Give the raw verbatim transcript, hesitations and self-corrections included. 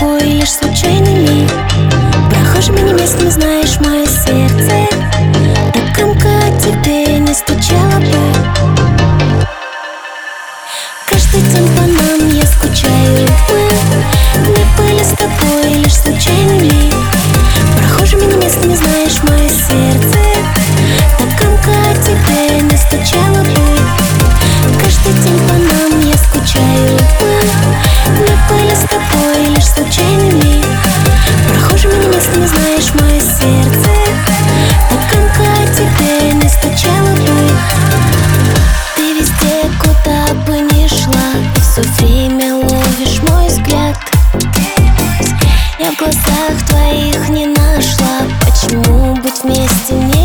тобой лишь случайными прохожими местами, знаешь, мое сердце так громко о тебе не стучало бы. Каждый день по нам я скучаю. Мы не были с тобой лишь случайными прохожими местами, знаешь, мое сердце так громко о тебе не стучало бы. Каждый день по нам я скучаю. Мы не были с тобой лишь случайными прохожими местами, знаешь, мое сердце так громко о тебе не стучало бы. Ты везде, куда бы ни шла, и все время ловишь мой взгляд. Я в глазах твоих не нашла, почему быть вместе не